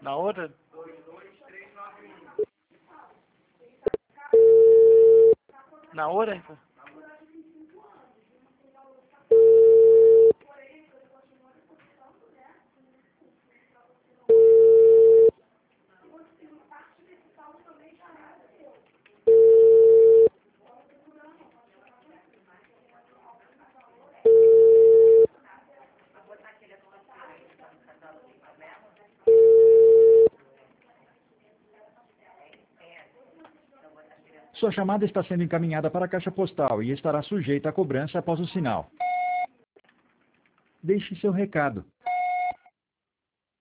Na outra? Na hora? Sua chamada está sendo encaminhada para a caixa postal e estará sujeita a cobrança após o sinal. Deixe seu recado.